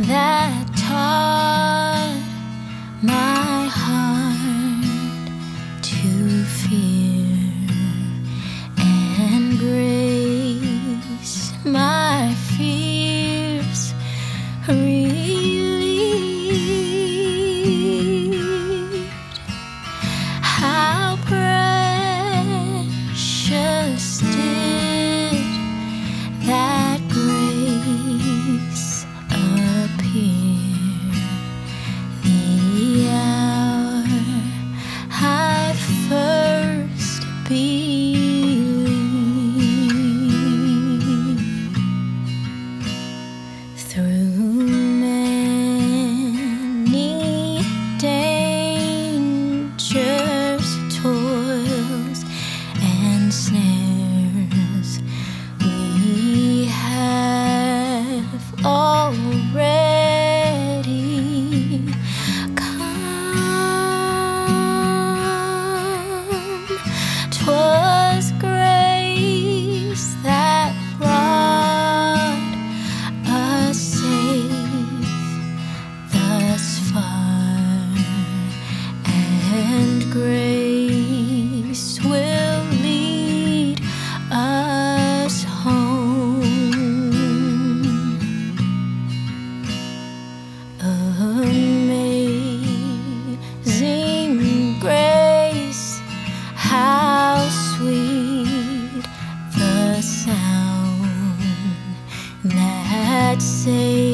that taught my heart to fear and grace my fears relieved. How precious did that grace appear the hour I first believed. Through many dangers, toils, and snares, we have already come. 'Twas grace that brought us safe thus far, and grace will lead us home. Amazing grace, how sweet the sound that saved